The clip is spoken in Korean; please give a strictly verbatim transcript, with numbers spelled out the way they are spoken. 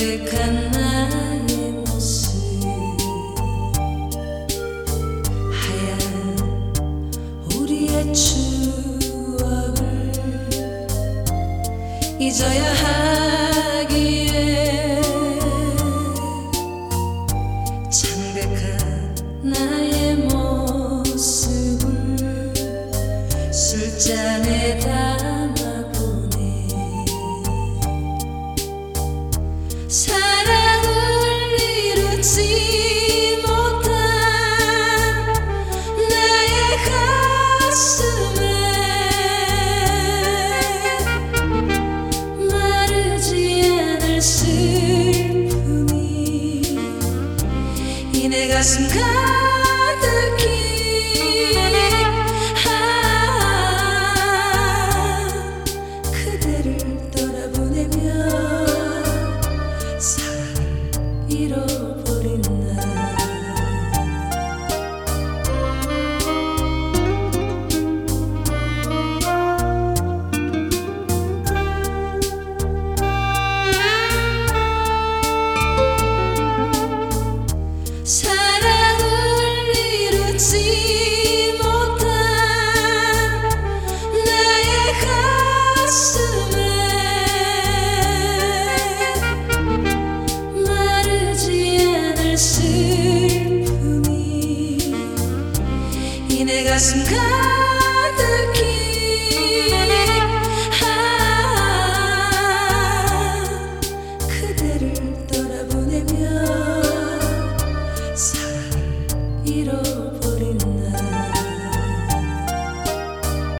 창백한 나의 모습, 하얀 우리의 추억을 잊어야 하기에 창백한 나의 모습을 술잔에 담아보네. 사랑을 이루지 못한 나의 가슴에 마르지 않을 슬픔이 이 내 가슴 가득히 잃어버린 날, 사랑을 이루지 못한 나의 가슴에 슬픔이 이 내 가슴 가